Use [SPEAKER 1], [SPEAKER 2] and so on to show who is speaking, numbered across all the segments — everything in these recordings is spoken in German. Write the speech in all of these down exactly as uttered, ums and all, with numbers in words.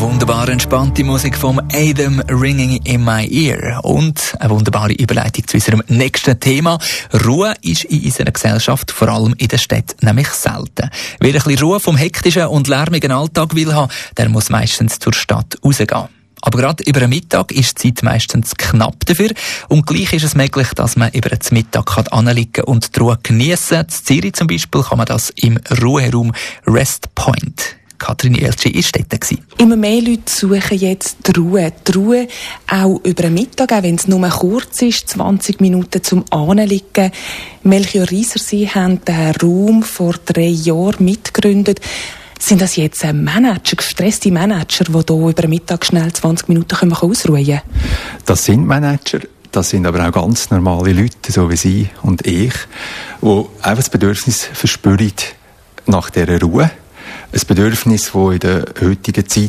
[SPEAKER 1] Wunderbar entspannte Musik vom Adam Ringing in My Ear. Und eine wunderbare Überleitung zu unserem nächsten Thema. Ruhe ist in unserer Gesellschaft, vor allem in der Stadt, nämlich selten. Wer ein bisschen Ruhe vom hektischen und lärmigen Alltag will haben, der muss meistens zur Stadt rausgehen. Aber gerade über den Mittag ist die Zeit meistens knapp dafür. Und gleich ist es möglich, dass man über den Mittag hinliegen kann und die Ruhe geniessen kann. In Zürich zum Beispiel kann man das im Ruheraum Rest Point. Katrin Elci war dort.
[SPEAKER 2] Immer mehr Leute suchen jetzt die Ruhe. Die Ruhe auch über den Mittag, auch wenn es nur kurz ist, zwanzig Minuten zum Anliegen. Melchior Rieser, Sie haben den Raum vor drei Jahren mitgegründet. Sind das jetzt Manager, gestresste Manager, die hier über den Mittag schnell zwanzig Minuten ausruhen können?
[SPEAKER 3] Das sind Manager. Das sind aber auch ganz normale Leute, so wie Sie und ich, die einfach das Bedürfnis verspüren nach dieser Ruhe. Ein Bedürfnis, das in der heutigen Zeit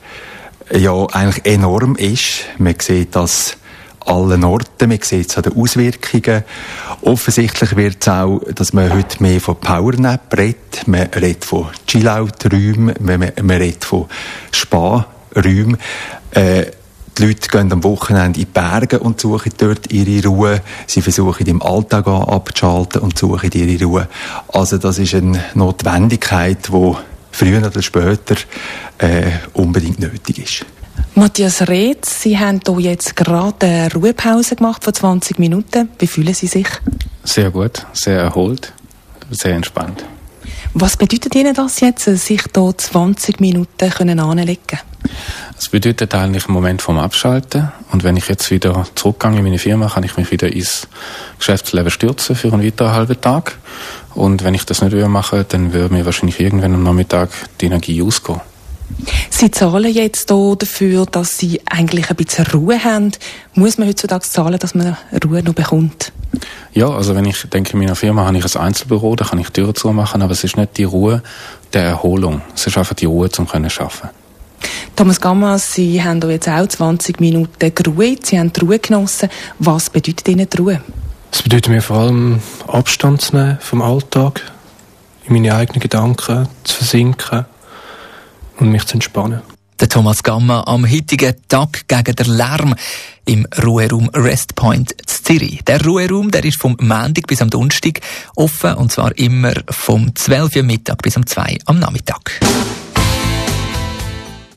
[SPEAKER 3] ja eigentlich enorm ist. Man sieht das an allen Orten, man sieht es an den Auswirkungen. Offensichtlich wird es auch, dass man heute mehr von Powernap redet. Man redet von Chill-Out-Räumen, man, man redet von Spa-Räumen. Äh, Die Leute gehen am Wochenende in die Berge und suchen dort ihre Ruhe. Sie versuchen im Alltag abzuschalten und suchen ihre Ruhe. Also das ist eine Notwendigkeit, die früher oder später äh, unbedingt nötig ist.
[SPEAKER 2] Matthias Reetz, Sie haben hier jetzt gerade eine Ruhepause gemacht von zwanzig Minuten. Wie fühlen Sie sich?
[SPEAKER 4] Sehr gut, sehr erholt, sehr entspannt.
[SPEAKER 2] Was bedeutet Ihnen das jetzt, sich hier zwanzig Minuten anlegen können?
[SPEAKER 4] Es bedeutet eigentlich einen Moment vom Abschalten. Und wenn ich jetzt wieder zurückgehe in meine Firma, kann ich mich wieder ins Geschäftsleben stürzen für einen weiteren halben Tag. Und wenn ich das nicht machen, dann würde mir wahrscheinlich irgendwann am Nachmittag die Energie ausgehen.
[SPEAKER 2] Sie zahlen jetzt hier dafür, dass Sie eigentlich ein bisschen Ruhe haben. Muss man heutzutage zahlen, dass man Ruhe noch bekommt?
[SPEAKER 4] Ja, also wenn ich denke, in meiner Firma habe ich ein Einzelbüro, da kann ich Türen zumachen, aber es ist nicht die Ruhe der Erholung. Es ist einfach die Ruhe, um zu arbeiten.
[SPEAKER 2] Thomas Gammas, Sie haben jetzt auch zwanzig Minuten geruht, Sie haben die Ruhe genossen. Was bedeutet Ihnen die Ruhe?
[SPEAKER 5] Es bedeutet mir vor allem, Abstand zu nehmen vom Alltag, in meine eigenen Gedanken zu versinken und mich zu entspannen.
[SPEAKER 1] Der Thomas Gamma am heutigen Tag gegen den Lärm im Ruheraum Rest Point in Zürich. Der Ruheraum, der ist vom Montag bis am Donnerstag offen, und zwar immer vom zwölf Uhr Mittag bis um zwei Uhr am Nachmittag.